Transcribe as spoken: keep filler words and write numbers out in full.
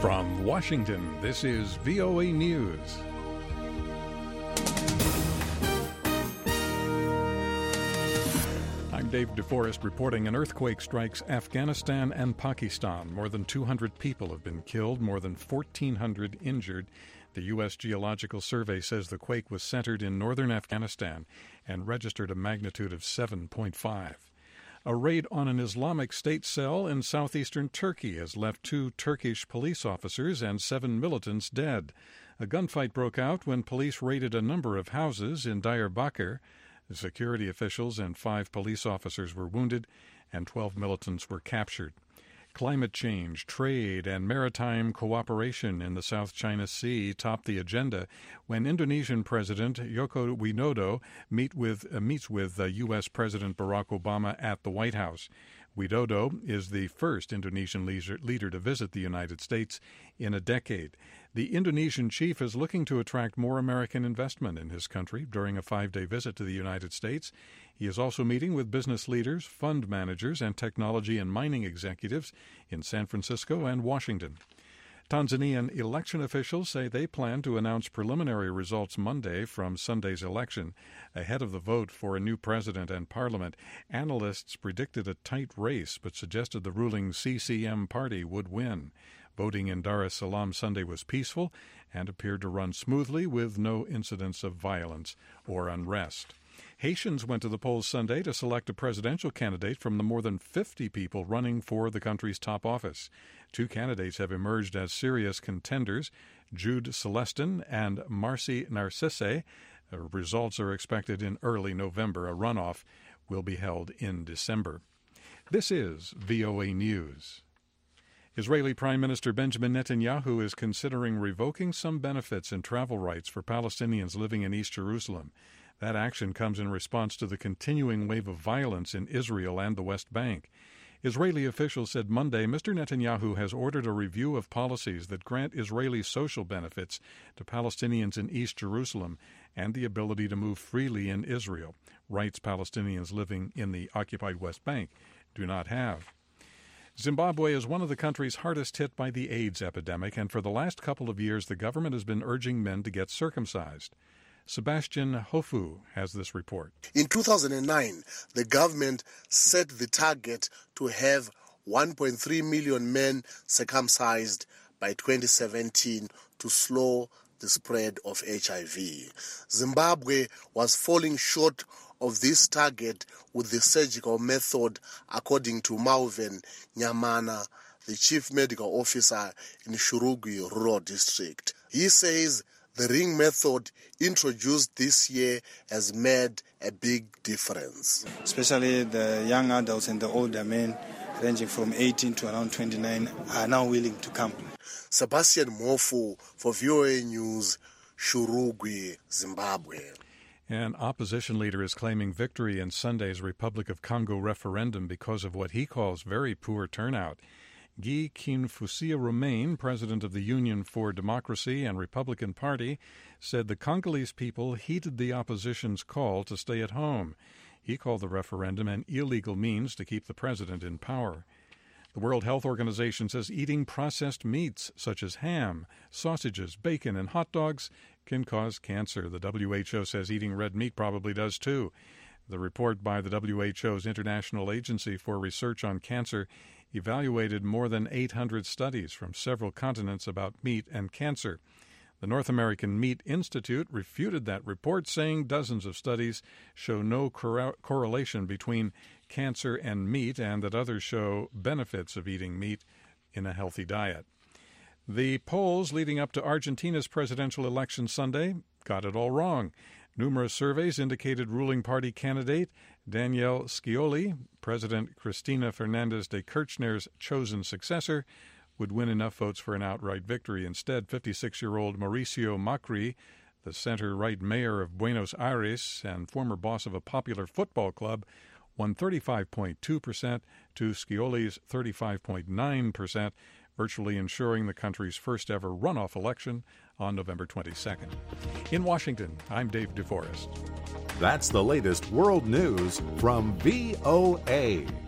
From Washington, this is V O A News. I'm Dave DeForest reporting an earthquake strikes Afghanistan and Pakistan. More than two hundred people have been killed, more than fourteen hundred injured. The U S Geological Survey says the quake was centered in northern Afghanistan and registered a magnitude of seven point five. A raid on an Islamic State cell in southeastern Turkey has left two Turkish police officers and seven militants dead. A gunfight broke out when police raided a number of houses in Diyarbakir. The security officials and five police officers were wounded, and twelve militants were captured. Climate change, trade, and maritime cooperation in the South China Sea topped the agenda when Indonesian President Joko Widodo meet with, uh, meets with uh, U S President Barack Obama at the White House. Widodo is the first Indonesian leader, leader to visit the United States in a decade. The Indonesian chief is looking to attract more American investment in his country during a five-day visit to the United States. He is also meeting with business leaders, fund managers, and technology and mining executives in San Francisco and Washington. Tanzanian election officials say they plan to announce preliminary results Monday from Sunday's election. Ahead of the vote for a new president and parliament, analysts predicted a tight race but suggested the ruling C C M party would win. Voting in Dar es Salaam Sunday was peaceful and appeared to run smoothly with no incidents of violence or unrest. Haitians went to the polls Sunday to select a presidential candidate from the more than fifty people running for the country's top office. Two candidates have emerged as serious contenders, Jude Celestin and Marcy Narcisse. Results are expected in early November. A runoff will be held in December. This is V O A News. Israeli Prime Minister Benjamin Netanyahu is considering revoking some benefits and travel rights for Palestinians living in East Jerusalem. That action comes in response to the continuing wave of violence in Israel and the West Bank. Israeli officials said Monday Mister Netanyahu has ordered a review of policies that grant Israeli social benefits to Palestinians in East Jerusalem and the ability to move freely in Israel, rights Palestinians living in the occupied West Bank do not have. Zimbabwe is one of the countries hardest hit by the AIDS epidemic, and for the last couple of years the government has been urging men to get circumcised. Sebastian Hofu has this report. In two thousand nine, the government set the target to have one point three million men circumcised by twenty seventeen to slow the spread of H I V. Zimbabwe was falling short of this target with the surgical method, according to Malvin Nyamana, the chief medical officer in Shurugwi Rural District. He says the ring method introduced this year has made a big difference. Especially the young adults and the older men, ranging from eighteen to around twenty-nine, are now willing to come. Sebastian Mofu for V O A News, Shurugwi, Zimbabwe. An opposition leader is claiming victory in Sunday's Republic of Congo referendum because of what he calls very poor turnout. Guy Kinfusia-Romain, president of the Union for Democracy and Republican Party, said the Congolese people heeded the opposition's call to stay at home. He called the referendum an illegal means to keep the president in power. The World Health Organization says eating processed meats such as ham, sausages, bacon, and hot dogs can cause cancer. The W H O says eating red meat probably does too. The report by the W H O's International Agency for Research on Cancer evaluated more than eight hundred studies from several continents about meat and cancer. The North American Meat Institute refuted that report, saying dozens of studies show no cor- correlation between cancer and meat, and that others show benefits of eating meat in a healthy diet. The polls leading up to Argentina's presidential election Sunday got it all wrong. Numerous surveys indicated ruling party candidate Daniel Scioli, President Cristina Fernandez de Kirchner's chosen successor, would win enough votes for an outright victory. Instead, fifty-six-year-old Mauricio Macri, the center-right mayor of Buenos Aires and former boss of a popular football club, won thirty-five point two percent to Scioli's thirty-five point nine percent, virtually ensuring the country's first-ever runoff election on November twenty-second. In Washington, I'm Dave DeForest. That's the latest world news from V O A.